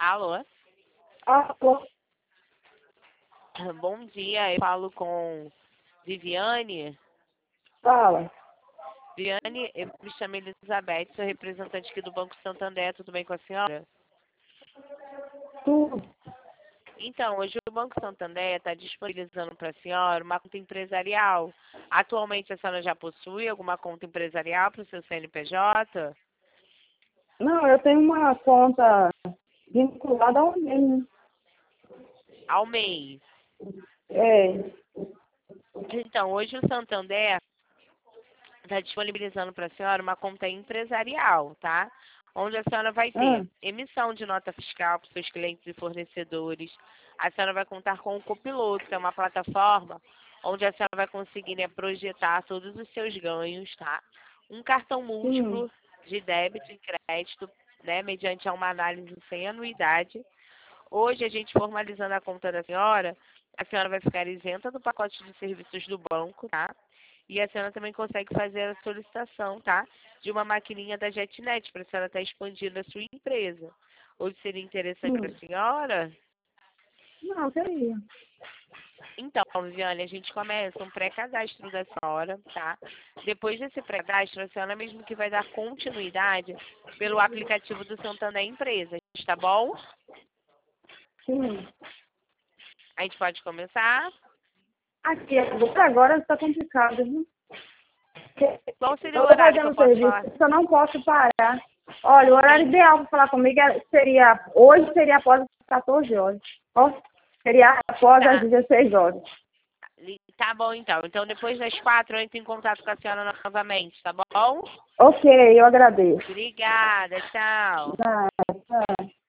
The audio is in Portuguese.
Alô? Alô? Bom dia, eu falo com Viviane. Fala. Viviane, eu me chamo Elizabeth, sou representante aqui do Banco Santander, tudo bem com a senhora? Tudo. Então, hoje o Banco Santander está disponibilizando para a senhora uma conta empresarial. Atualmente a senhora já possui alguma conta empresarial para o seu CNPJ? Não, eu tenho uma conta vinculada ao MEI. Ao mês. É. Então, hoje o Santander está disponibilizando para a senhora uma conta empresarial, tá? Onde a senhora vai ter emissão de nota fiscal para os seus clientes e fornecedores. A senhora vai contar com o Copiloto, que é uma plataforma onde a senhora vai conseguir, né, projetar todos os seus ganhos, tá? Um cartão múltiplo de débito e crédito, né, mediante uma análise sem anuidade. Hoje, a gente formalizando a conta da senhora, a senhora vai ficar isenta do pacote de serviços do banco, tá? E a senhora também consegue fazer a solicitação, tá? De uma maquininha da JetNet, para a senhora estar expandindo a sua empresa. Hoje seria interessante para a senhora? Não, seria. Então, Viviane, a gente começa um pré-cadastro da senhora, tá? Depois desse pré-cadastro, a senhora mesmo que vai dar continuidade pelo aplicativo do Santander Empresas, tá bom? Sim. A gente pode começar? Aqui, agora está complicado, viu? Qual seria Eu o estou horário que eu fazendo posso serviço, falar? eu não posso parar. Olha, o horário ideal para falar comigo hoje seria após as 14 horas. Ó, seria após as 16 horas. Tá bom, então. Então, depois das 4, eu entro em contato com a senhora novamente, tá bom? Ok, eu agradeço. Obrigada, tchau. Tá, tá.